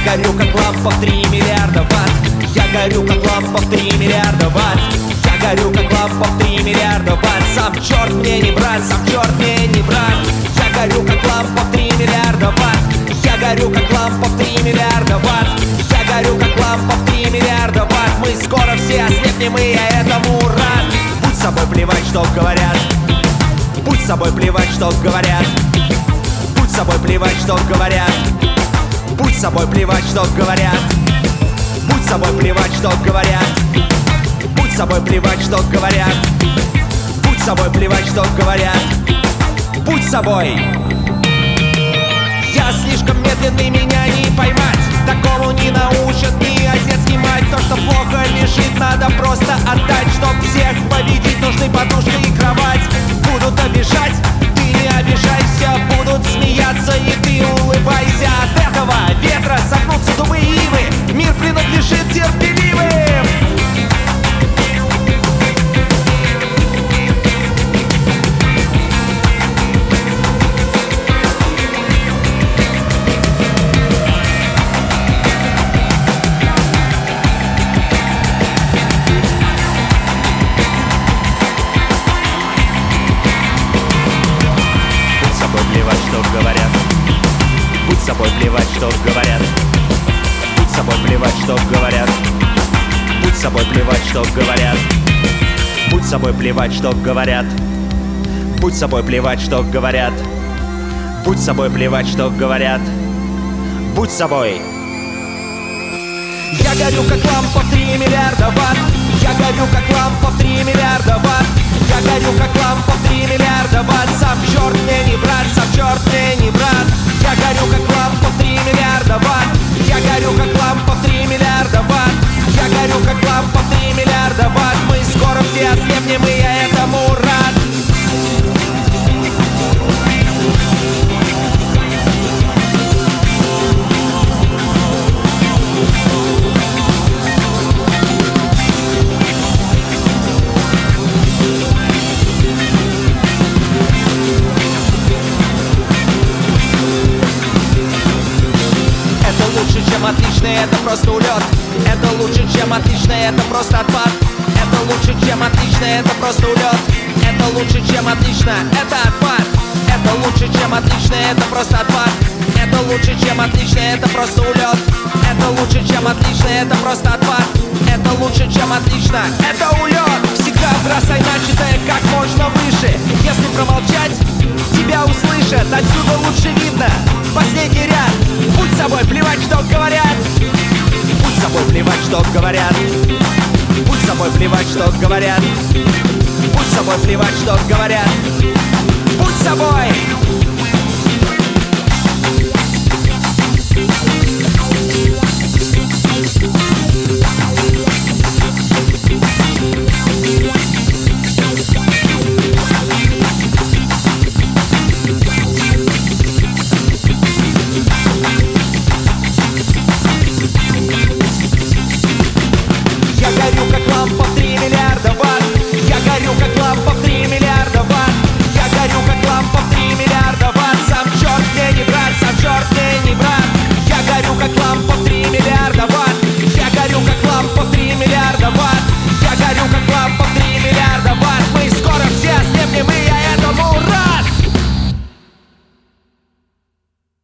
горю, как лампа в 3 миллиарда ватт. Я горю, как лампа в 3 миллиарда ватт. Я горю, как лампа в 3 миллиарда ватт. Сам черт мне не брат, сам черт мне не брат. Я горю, как лампа в 3 миллиарда ватт. Я горю, как лампа в 3 миллиарда ватт. Я горю, как лампа в 3 миллиарда ватт. Мы скоро все ослепнем, и я этому рад. Будь собой, плевать, что говорят. Будь собой, плевать, что говорят. Будь собой, плевать, что говорят. Будь собой, плевать, что говорят. Будь собой, плевать, что говорят. Будь собой, плевать, что говорят. Будь собой, плевать, что говорят. Будь собой. Я слишком медленный, меня не поймать. Такому не научат ни отец, ни мать. То, что плохо лежит, надо просто отдать. Чтоб всех победить, нужны подушка и кровать. Будут обижать, ты не обижайся. Будут смеяться, и ты улыбайся. От этого ветра согнутся дубы и ивы. Мир принадлежит терпеливым. Будь собой, плевать, что говорят. Будь собой, плевать, что говорят. Будь собой, плевать, что говорят. Будь собой, плевать, что говорят. Будь собой, плевать, что говорят. Будь собой, плевать, что говорят. Будь собой. Я горю, как лампа в 3 миллиарда ватт. Я горю, как лампа в 3 миллиарда ватт. Я горю, как лампа в 3 миллиарда ватт. Сам черт мне не брат, сам черт мне не брат. Я горю, как лампа в 3 миллиарда ватт. Я горю, как лампа в 3 миллиарда ватт. Я горю, как лампа в 3 миллиарда ватт. Мы скоро все ослепнем, и я этому рад. Лучше, чем отлично, это просто улет. Это лучше, чем отлично, это просто отпад. Это лучше, чем отлично, это просто улет. Это лучше, чем отлично, это отпад. Это лучше, чем отлично, это просто отпад. Это лучше, чем отлично, это просто улет. Это лучше, чем отлично, это просто отпад. Это лучше, чем отлично, это улет. Всегда бросай начатое как можно выше. Если промолчать, тебя услышат. Отсюда лучше видно последний ряд. Будь собой, плевать, что говорят. Будь собой, плевать, что говорят. Будь собой, плевать, что говорят. Будь собой, плевать, что говорят. Будь собой.